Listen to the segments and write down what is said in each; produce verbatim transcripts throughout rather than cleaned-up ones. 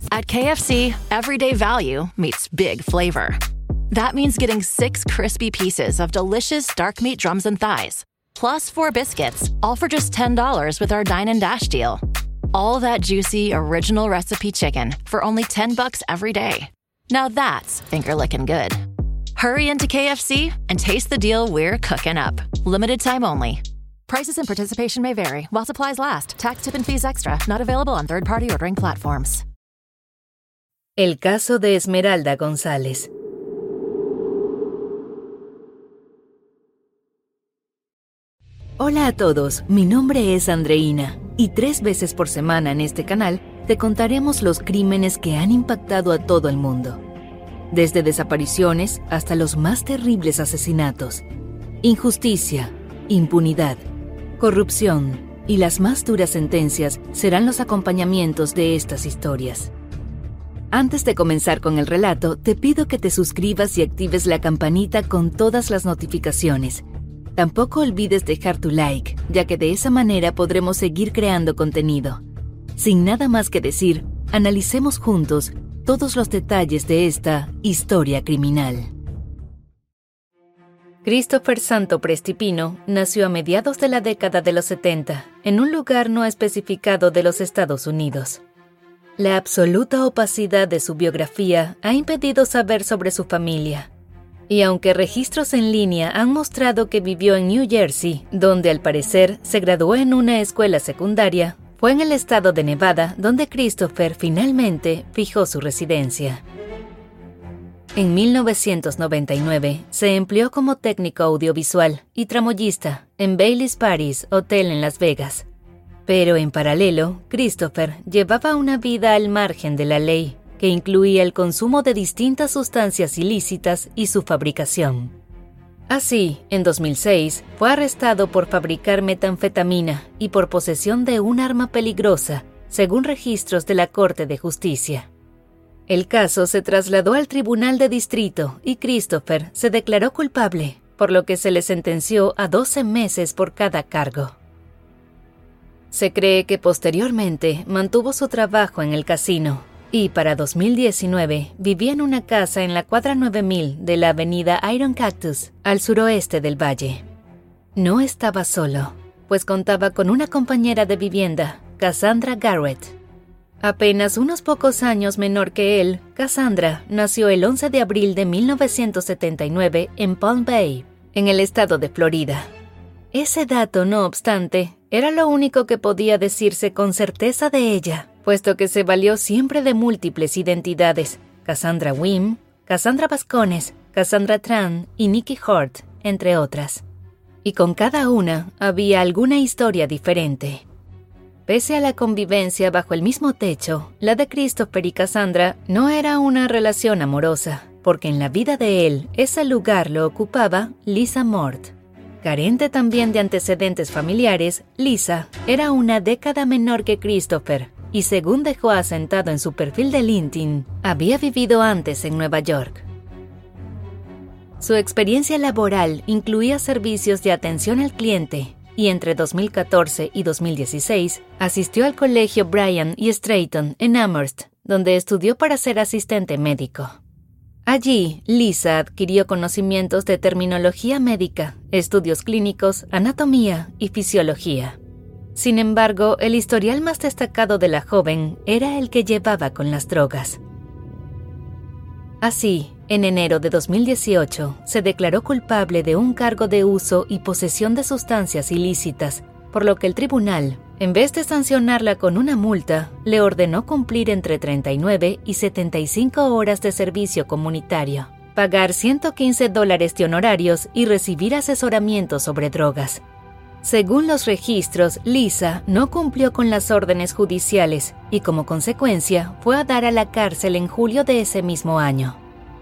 At K F C, everyday value meets big flavor. That means getting six crispy pieces of delicious dark meat drums and thighs, plus four biscuits, all for just ten dollars with our Dine and Dash deal. All that juicy, original recipe chicken for only ten bucks every day. Now that's finger-licking good. Hurry into K F C and taste the deal we're cooking up. Limited time only. Prices and participation may vary. While supplies last. Tax, tip, and fees extra. Not available on third-party ordering platforms. El caso de Esmeralda González. Hola a todos, mi nombre es Andreina, y tres veces por semana en este canal te contaremos los crímenes que han impactado a todo el mundo. Desde desapariciones hasta los más terribles asesinatos. Injusticia, impunidad, corrupción y las más duras sentencias serán los acompañamientos de estas historias. Antes de comenzar con el relato, te pido que te suscribas y actives la campanita con todas las notificaciones. Tampoco olvides dejar tu like, ya que de esa manera podremos seguir creando contenido. Sin nada más que decir, analicemos juntos todos los detalles de esta historia criminal. Christopher Santo Prestipino nació a mediados de la década de los setenta, en un lugar no especificado de los Estados Unidos. La absoluta opacidad de su biografía ha impedido saber sobre su familia. Y aunque registros en línea han mostrado que vivió en New Jersey, donde al parecer se graduó en una escuela secundaria, fue en el estado de Nevada donde Christopher finalmente fijó su residencia. En mil novecientos noventa y nueve se empleó como técnico audiovisual y tramoyista en Bally's Paris Hotel en Las Vegas. Pero en paralelo, Christopher llevaba una vida al margen de la ley, que incluía el consumo de distintas sustancias ilícitas y su fabricación. Así, en dos mil seis, fue arrestado por fabricar metanfetamina y por posesión de un arma peligrosa, según registros de la Corte de Justicia. El caso se trasladó al Tribunal de Distrito y Christopher se declaró culpable, por lo que se le sentenció a doce meses por cada cargo. Se cree que posteriormente mantuvo su trabajo en el casino y para dos mil diecinueve vivía en una casa en la cuadra nueve mil de la avenida Iron Cactus, al suroeste del valle. No estaba solo, pues contaba con una compañera de vivienda, Cassandra Garrett. Apenas unos pocos años menor que él, Cassandra nació el once de abril de mil novecientos setenta y nueve en Palm Bay, en el estado de Florida. Ese dato, no obstante, era lo único que podía decirse con certeza de ella, puesto que se valió siempre de múltiples identidades: Cassandra Wim, Cassandra Vascones, Cassandra Tran y Nikki Hort, entre otras. Y con cada una había alguna historia diferente. Pese a la convivencia bajo el mismo techo, la de Christopher y Cassandra no era una relación amorosa, porque en la vida de él ese lugar lo ocupaba Lisa Mort. Carente también de antecedentes familiares, Lisa era una década menor que Christopher y, según dejó asentado en su perfil de LinkedIn, había vivido antes en Nueva York. Su experiencia laboral incluía servicios de atención al cliente y entre dos mil catorce y dos mil dieciséis asistió al colegio Bryan y Stratton en Amherst, donde estudió para ser asistente médico. Allí, Lisa adquirió conocimientos de terminología médica, estudios clínicos, anatomía y fisiología. Sin embargo, el historial más destacado de la joven era el que llevaba con las drogas. Así, en enero de dos mil dieciocho, se declaró culpable de un cargo de uso y posesión de sustancias ilícitas, por lo que el tribunal, en vez de sancionarla con una multa, le ordenó cumplir entre treinta y nueve y setenta y cinco horas de servicio comunitario, pagar ciento quince dólares de honorarios y recibir asesoramiento sobre drogas. Según los registros, Lisa no cumplió con las órdenes judiciales y, como consecuencia, fue a dar a la cárcel en julio de ese mismo año.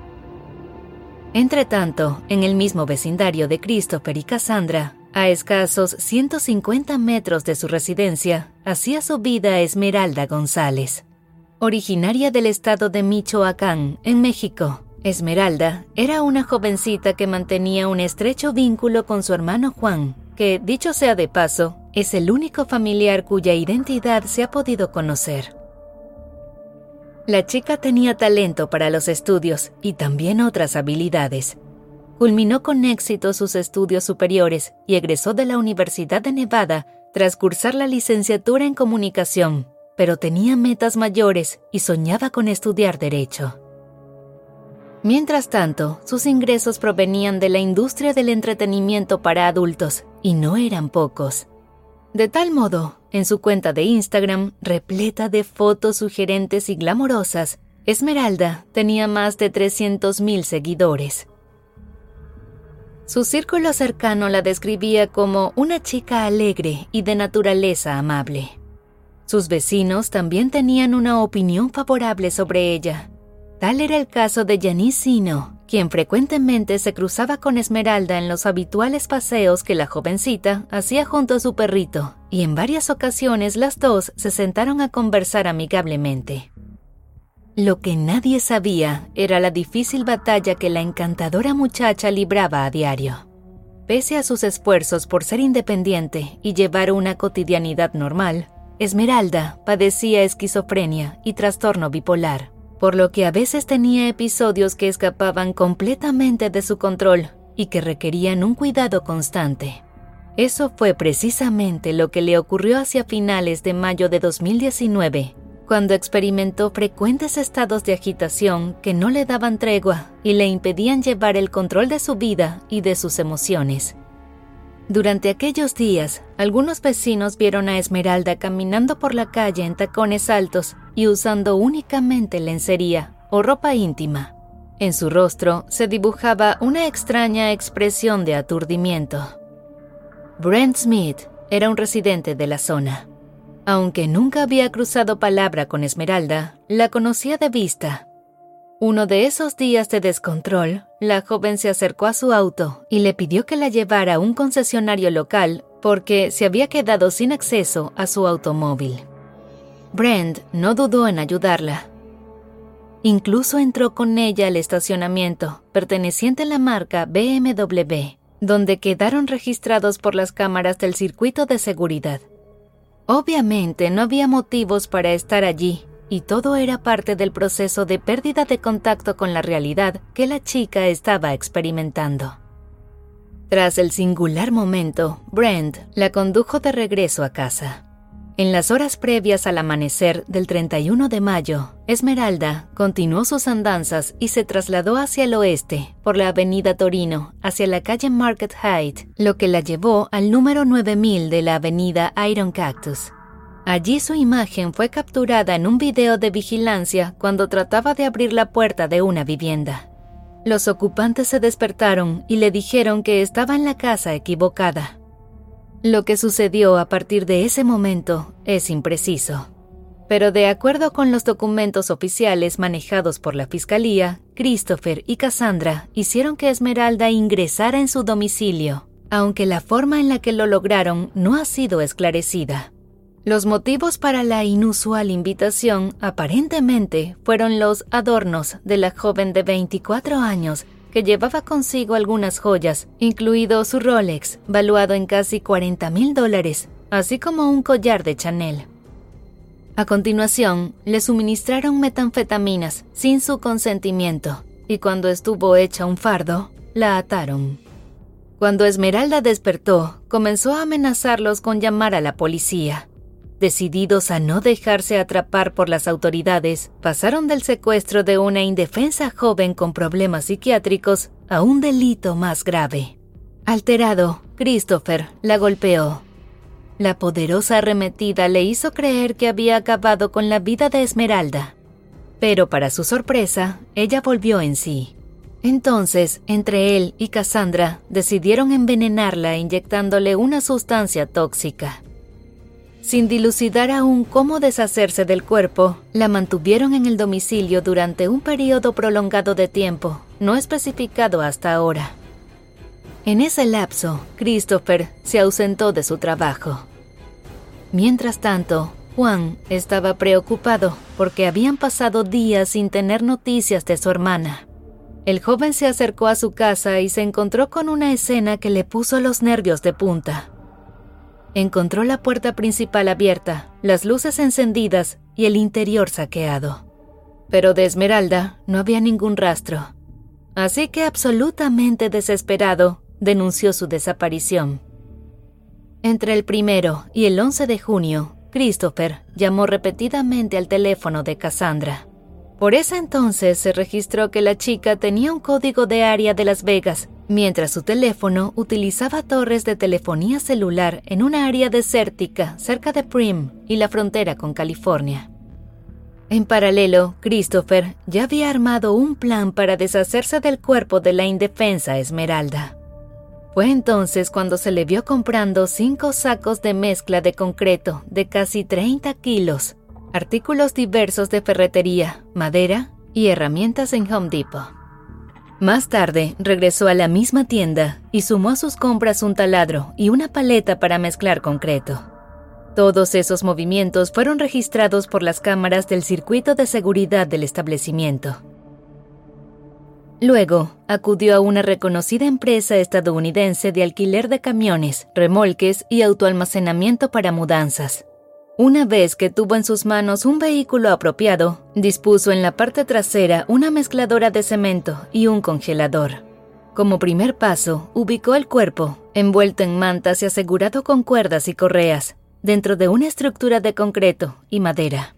Entretanto, en el mismo vecindario de Christopher y Cassandra, a escasos ciento cincuenta metros de su residencia, hacía su vida Esmeralda González. Originaria del estado de Michoacán, en México, Esmeralda era una jovencita que mantenía un estrecho vínculo con su hermano Juan, que, dicho sea de paso, es el único familiar cuya identidad se ha podido conocer. La chica tenía talento para los estudios y también otras habilidades. Culminó con éxito sus estudios superiores y egresó de la Universidad de Nevada tras cursar la licenciatura en comunicación, pero tenía metas mayores y soñaba con estudiar Derecho. Mientras tanto, sus ingresos provenían de la industria del entretenimiento para adultos, y no eran pocos. De tal modo, en su cuenta de Instagram, repleta de fotos sugerentes y glamorosas, Esmeralda tenía más de trescientos mil seguidores. Su círculo cercano la describía como una chica alegre y de naturaleza amable. Sus vecinos también tenían una opinión favorable sobre ella. Tal era el caso de Janice Zeno, quien frecuentemente se cruzaba con Esmeralda en los habituales paseos que la jovencita hacía junto a su perrito, y en varias ocasiones las dos se sentaron a conversar amigablemente. Lo que nadie sabía era la difícil batalla que la encantadora muchacha libraba a diario. Pese a sus esfuerzos por ser independiente y llevar una cotidianidad normal, Esmeralda padecía esquizofrenia y trastorno bipolar, por lo que a veces tenía episodios que escapaban completamente de su control y que requerían un cuidado constante. Eso fue precisamente lo que le ocurrió hacia finales de mayo de dos mil diecinueve, cuando experimentó frecuentes estados de agitación que no le daban tregua y le impedían llevar el control de su vida y de sus emociones. Durante aquellos días, algunos vecinos vieron a Esmeralda caminando por la calle en tacones altos y usando únicamente lencería o ropa íntima. En su rostro se dibujaba una extraña expresión de aturdimiento. Brent Smith era un residente de la zona. Aunque nunca había cruzado palabra con Esmeralda, la conocía de vista. Uno de esos días de descontrol, la joven se acercó a su auto y le pidió que la llevara a un concesionario local porque se había quedado sin acceso a su automóvil. Brent no dudó en ayudarla. Incluso entró con ella al estacionamiento, perteneciente a la marca B M W, donde quedaron registrados por las cámaras del circuito de seguridad. Obviamente no había motivos para estar allí, y todo era parte del proceso de pérdida de contacto con la realidad que la chica estaba experimentando. Tras el singular momento, Brent la condujo de regreso a casa. En las horas previas al amanecer del treinta y uno de mayo, Esmeralda continuó sus andanzas y se trasladó hacia el oeste, por la avenida Torino, hacia la calle Market Height, lo que la llevó al número nueve mil de la avenida Iron Cactus. Allí su imagen fue capturada en un video de vigilancia cuando trataba de abrir la puerta de una vivienda. Los ocupantes se despertaron y le dijeron que estaba en la casa equivocada. Lo que sucedió a partir de ese momento es impreciso. Pero de acuerdo con los documentos oficiales manejados por la Fiscalía, Christopher y Cassandra hicieron que Esmeralda ingresara en su domicilio, aunque la forma en la que lo lograron no ha sido esclarecida. Los motivos para la inusual invitación aparentemente fueron los adornos de la joven de veinticuatro años que llevaba consigo algunas joyas, incluido su Rolex, valuado en casi cuarenta mil dólares, así como un collar de Chanel. A continuación, le suministraron metanfetaminas sin su consentimiento, y cuando estuvo hecha un fardo, la ataron. Cuando Esmeralda despertó, comenzó a amenazarlos con llamar a la policía. Decididos a no dejarse atrapar por las autoridades, pasaron del secuestro de una indefensa joven con problemas psiquiátricos a un delito más grave. Alterado, Christopher la golpeó. La poderosa arremetida le hizo creer que había acabado con la vida de Esmeralda. Pero para su sorpresa, ella volvió en sí. Entonces, entre él y Cassandra, decidieron envenenarla inyectándole una sustancia tóxica. Sin dilucidar aún cómo deshacerse del cuerpo, la mantuvieron en el domicilio durante un periodo prolongado de tiempo, no especificado hasta ahora. En ese lapso, Christopher se ausentó de su trabajo. Mientras tanto, Juan estaba preocupado porque habían pasado días sin tener noticias de su hermana. El joven se acercó a su casa y se encontró con una escena que le puso los nervios de punta. Encontró la puerta principal abierta, las luces encendidas y el interior saqueado. Pero de Esmeralda no había ningún rastro. Así que, absolutamente desesperado, denunció su desaparición. Entre el primero y el once de junio, Christopher llamó repetidamente al teléfono de Cassandra. Por ese entonces se registró que la chica tenía un código de área de Las Vegas, mientras su teléfono utilizaba torres de telefonía celular en una área desértica cerca de Primm y la frontera con California. En paralelo, Christopher ya había armado un plan para deshacerse del cuerpo de la indefensa Esmeralda. Fue entonces cuando se le vio comprando cinco sacos de mezcla de concreto de casi treinta kilos, artículos diversos de ferretería, madera y herramientas en Home Depot. Más tarde, regresó a la misma tienda y sumó a sus compras un taladro y una paleta para mezclar concreto. Todos esos movimientos fueron registrados por las cámaras del circuito de seguridad del establecimiento. Luego, acudió a una reconocida empresa estadounidense de alquiler de camiones, remolques y autoalmacenamiento para mudanzas. Una vez que tuvo en sus manos un vehículo apropiado, dispuso en la parte trasera una mezcladora de cemento y un congelador. Como primer paso, ubicó el cuerpo, envuelto en mantas y asegurado con cuerdas y correas, dentro de una estructura de concreto y madera.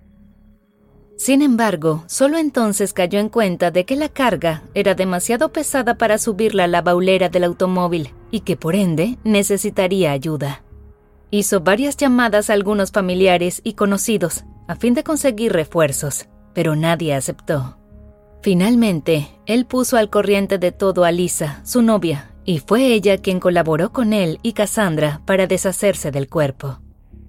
Sin embargo, solo entonces cayó en cuenta de que la carga era demasiado pesada para subirla a la baulera del automóvil y que, por ende, necesitaría ayuda. Hizo varias llamadas a algunos familiares y conocidos a fin de conseguir refuerzos, pero nadie aceptó. Finalmente, él puso al corriente de todo a Lisa, su novia, y fue ella quien colaboró con él y Cassandra para deshacerse del cuerpo.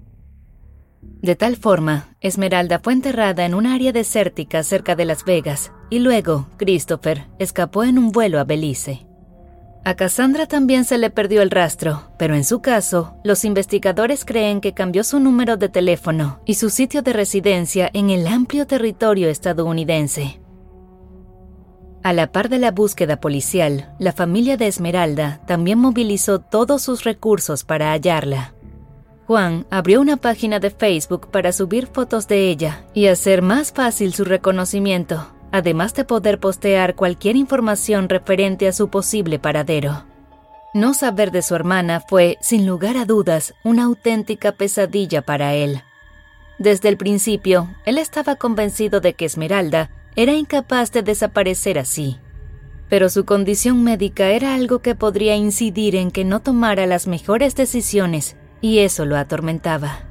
De tal forma, Esmeralda fue enterrada en un área desértica cerca de Las Vegas, y luego Christopher escapó en un vuelo a Belice. A Cassandra también se le perdió el rastro, pero en su caso, los investigadores creen que cambió su número de teléfono y su sitio de residencia en el amplio territorio estadounidense. A la par de la búsqueda policial, la familia de Esmeralda también movilizó todos sus recursos para hallarla. Juan abrió una página de Facebook para subir fotos de ella y hacer más fácil su reconocimiento, además de poder postear cualquier información referente a su posible paradero. No saber de su hermana fue, sin lugar a dudas, una auténtica pesadilla para él. Desde el principio, él estaba convencido de que Esmeralda era incapaz de desaparecer así. Pero su condición médica era algo que podría incidir en que no tomara las mejores decisiones, y eso lo atormentaba.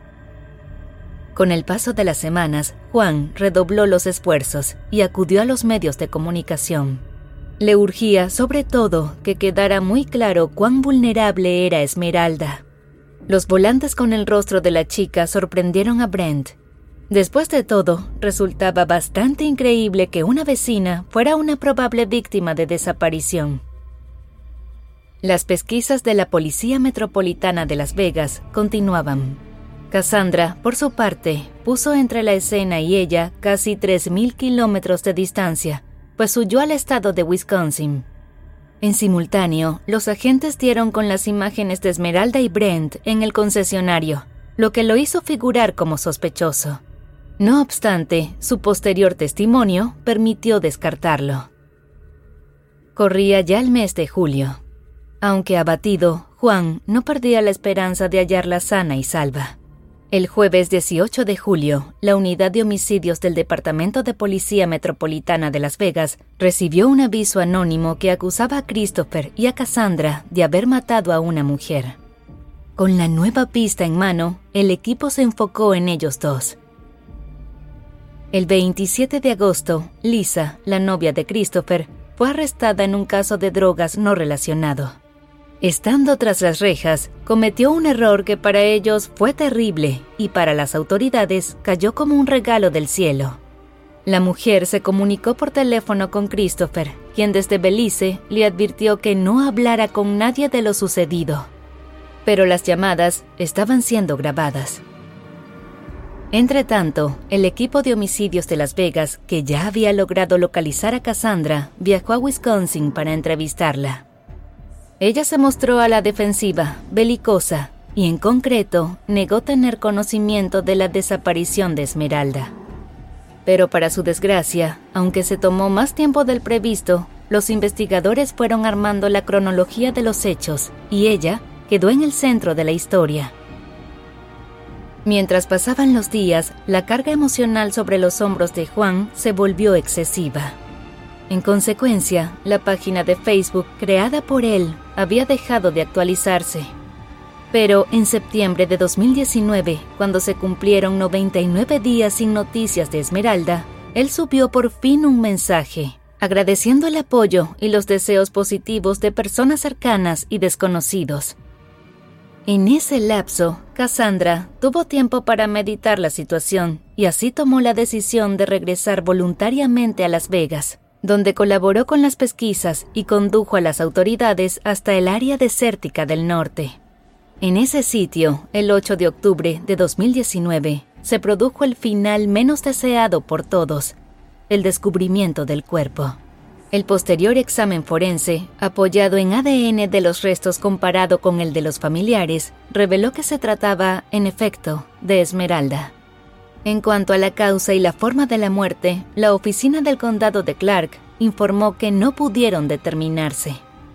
Con el paso de las semanas, Juan redobló los esfuerzos y acudió a los medios de comunicación. Le urgía, sobre todo, que quedara muy claro cuán vulnerable era Esmeralda. Los volantes con el rostro de la chica sorprendieron a Brent. Después de todo, resultaba bastante increíble que una vecina fuera una probable víctima de desaparición. Las pesquisas de la Policía Metropolitana de Las Vegas continuaban. Cassandra, por su parte, puso entre la escena y ella casi tres mil kilómetros de distancia, pues huyó al estado de Wisconsin. En simultáneo, los agentes dieron con las imágenes de Esmeralda y Brent en el concesionario, lo que lo hizo figurar como sospechoso. No obstante, su posterior testimonio permitió descartarlo. Corría ya el mes de julio. Aunque abatido, Juan no perdía la esperanza de hallarla sana y salva. El jueves dieciocho de julio, la Unidad de Homicidios del Departamento de Policía Metropolitana de Las Vegas recibió un aviso anónimo que acusaba a Christopher y a Cassandra de haber matado a una mujer. Con la nueva pista en mano, el equipo se enfocó en ellos dos. El veintisiete de agosto, Lisa, la novia de Christopher, fue arrestada en un caso de drogas no relacionado. Estando tras las rejas, cometió un error que para ellos fue terrible y para las autoridades cayó como un regalo del cielo. La mujer se comunicó por teléfono con Christopher, quien desde Belice le advirtió que no hablara con nadie de lo sucedido. Pero las llamadas estaban siendo grabadas. Entretanto, el equipo de homicidios de Las Vegas, que ya había logrado localizar a Cassandra, viajó a Wisconsin para entrevistarla. Ella se mostró a la defensiva, belicosa, y en concreto negó tener conocimiento de la desaparición de Esmeralda. Pero para su desgracia, aunque se tomó más tiempo del previsto, los investigadores fueron armando la cronología de los hechos y ella quedó en el centro de la historia. Mientras pasaban los días, la carga emocional sobre los hombros de Juan se volvió excesiva. En consecuencia, la página de Facebook creada por él había dejado de actualizarse. Pero en septiembre de dos mil diecinueve, cuando se cumplieron noventa y nueve días sin noticias de Esmeralda, él subió por fin un mensaje, agradeciendo el apoyo y los deseos positivos de personas cercanas y desconocidos. En ese lapso, Cassandra tuvo tiempo para meditar la situación y así tomó la decisión de regresar voluntariamente a Las Vegas, donde colaboró con las pesquisas y condujo a las autoridades hasta el área desértica del norte. En ese sitio, el ocho de octubre de dos mil diecinueve, se produjo el final menos deseado por todos, el descubrimiento del cuerpo. El posterior examen forense, apoyado en A D N de los restos comparado con el de los familiares, reveló que se trataba, en efecto, de Esmeralda. En cuanto a la causa y la forma de la muerte, la oficina del condado de Clark informó que no pudieron determinarse.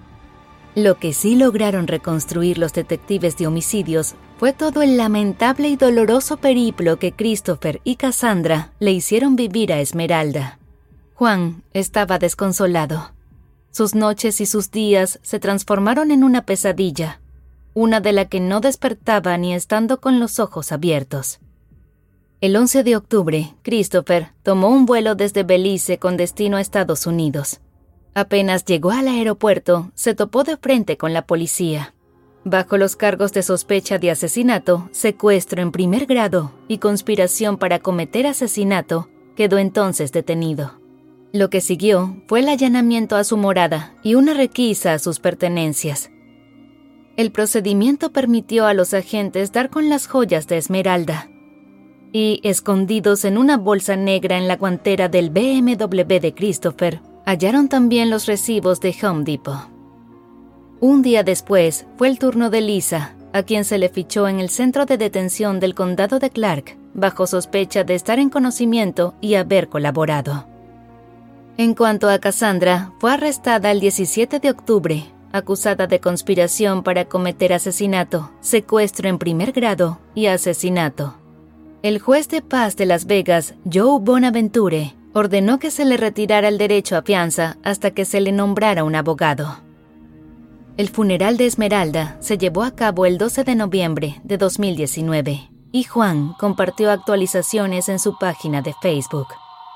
Lo que sí lograron reconstruir los detectives de homicidios fue todo el lamentable y doloroso periplo que Christopher y Cassandra le hicieron vivir a Esmeralda. Juan estaba desconsolado. Sus noches y sus días se transformaron en una pesadilla, una de la que no despertaba ni estando con los ojos abiertos. El once de octubre, Christopher tomó un vuelo desde Belice con destino a Estados Unidos. Apenas llegó al aeropuerto, se topó de frente con la policía. Bajo los cargos de sospecha de asesinato, secuestro en primer grado y conspiración para cometer asesinato, quedó entonces detenido. Lo que siguió fue el allanamiento a su morada y una requisa a sus pertenencias. El procedimiento permitió a los agentes dar con las joyas de Esmeralda y, escondidos en una bolsa negra en la guantera del B M W de Christopher, hallaron también los recibos de Home Depot. Un día después fue el turno de Lisa, a quien se le fichó en el centro de detención del condado de Clark, bajo sospecha de estar en conocimiento y haber colaborado. En cuanto a Cassandra, fue arrestada el diecisiete de octubre, acusada de conspiración para cometer asesinato, secuestro en primer grado y asesinato. El juez de paz de Las Vegas, Joe Bonaventure, ordenó que se le retirara el derecho a fianza hasta que se le nombrara un abogado. El funeral de Esmeralda se llevó a cabo el doce de noviembre de dos mil diecinueve y Juan compartió actualizaciones en su página de Facebook.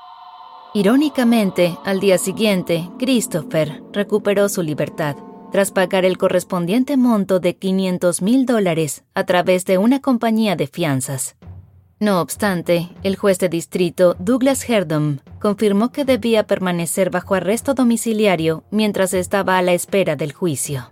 Irónicamente, al día siguiente, Christopher recuperó su libertad, tras pagar el correspondiente monto de quinientos mil dólares a través de una compañía de fianzas. No obstante, el juez de distrito Douglas Herdom confirmó que debía permanecer bajo arresto domiciliario mientras estaba a la espera del juicio.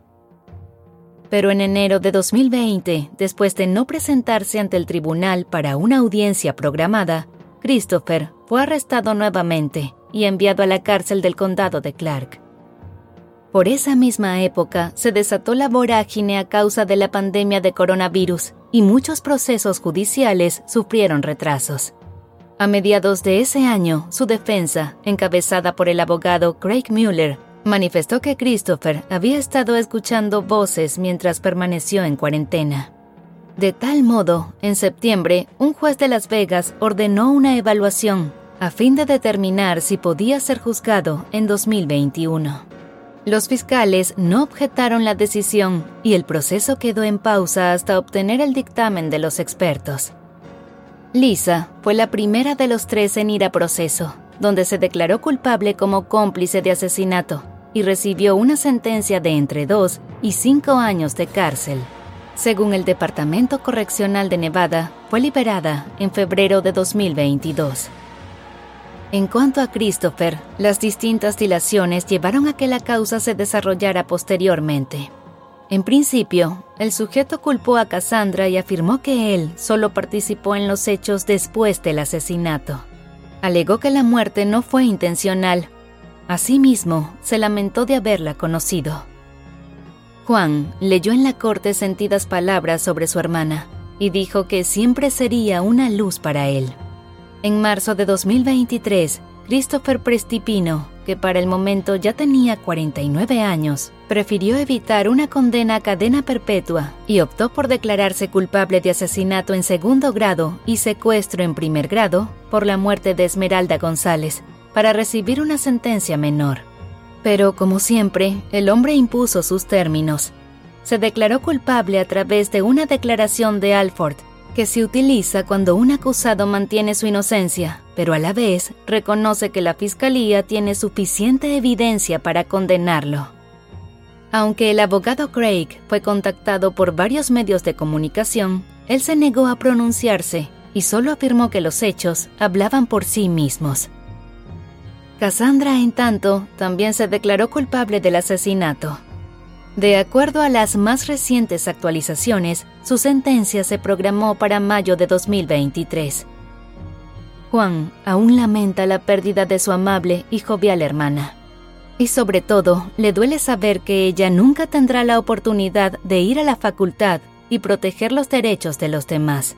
Pero en enero de dos mil veinte, después de no presentarse ante el tribunal para una audiencia programada, Christopher fue arrestado nuevamente y enviado a la cárcel del condado de Clark. Por esa misma época se desató la vorágine a causa de la pandemia de coronavirus y muchos procesos judiciales sufrieron retrasos. A mediados de ese año, su defensa, encabezada por el abogado Craig Mueller, manifestó que Christopher había estado escuchando voces mientras permaneció en cuarentena. De tal modo, en septiembre, un juez de Las Vegas ordenó una evaluación a fin de determinar si podía ser juzgado en dos mil veintiuno. Los fiscales no objetaron la decisión y el proceso quedó en pausa hasta obtener el dictamen de los expertos. Lisa fue la primera de los tres en ir a proceso, donde se declaró culpable como cómplice de asesinato y recibió una sentencia de entre dos y cinco años de cárcel. Según el Departamento Correccional de Nevada, fue liberada en febrero de dos mil veintidós. En cuanto a Christopher, las distintas dilaciones llevaron a que la causa se desarrollara posteriormente. En principio, el sujeto culpó a Cassandra y afirmó que él solo participó en los hechos después del asesinato. Alegó que la muerte no fue intencional. Asimismo, se lamentó de haberla conocido. Juan leyó en la corte sentidas palabras sobre su hermana y dijo que siempre sería una luz para él. En marzo de dos mil veintitrés, Christopher Prestipino, que para el momento ya tenía cuarenta y nueve años, prefirió evitar una condena a cadena perpetua y optó por declararse culpable de asesinato en segundo grado y secuestro en primer grado por la muerte de Esmeralda González, para recibir una sentencia menor. Pero, como siempre, el hombre impuso sus términos. Se declaró culpable a través de una declaración de Alford, que se utiliza cuando un acusado mantiene su inocencia, pero a la vez reconoce que la fiscalía tiene suficiente evidencia para condenarlo. Aunque el abogado Craig fue contactado por varios medios de comunicación, él se negó a pronunciarse y solo afirmó que los hechos hablaban por sí mismos. Cassandra, en tanto, también se declaró culpable del asesinato. De acuerdo a las más recientes actualizaciones, su sentencia se programó para mayo de dos mil veintitrés. Juan aún lamenta la pérdida de su amable y jovial hermana. Y sobre todo, le duele saber que ella nunca tendrá la oportunidad de ir a la facultad y proteger los derechos de los demás.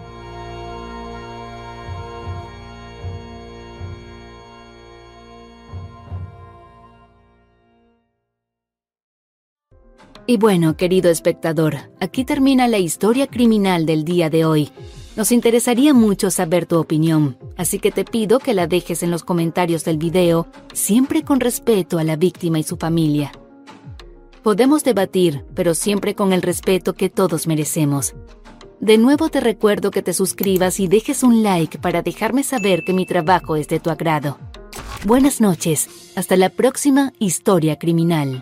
Y bueno, querido espectador, aquí termina la historia criminal del día de hoy. Nos interesaría mucho saber tu opinión, así que te pido que la dejes en los comentarios del video, siempre con respeto a la víctima y su familia. Podemos debatir, pero siempre con el respeto que todos merecemos. De nuevo te recuerdo que te suscribas y dejes un like para dejarme saber que mi trabajo es de tu agrado. Buenas noches, hasta la próxima historia criminal.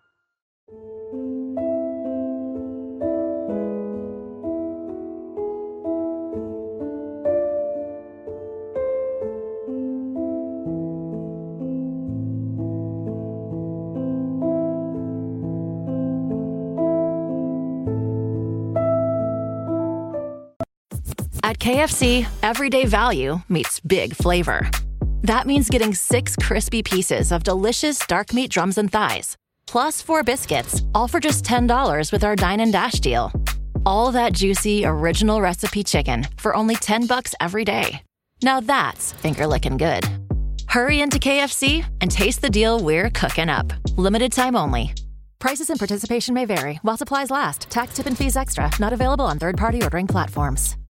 At K F C, everyday value meets big flavor. That means getting six crispy pieces of delicious dark meat drums and thighs, plus four biscuits, all for just ten dollars with our Dine and Dash deal. All that juicy, original recipe chicken for only ten bucks every day. Now that's finger-licking good. Hurry into K F C and taste the deal we're cooking up. Limited time only. Prices and participation may vary while supplies last. Tax, tip, and fees extra. Not available on third-party ordering platforms.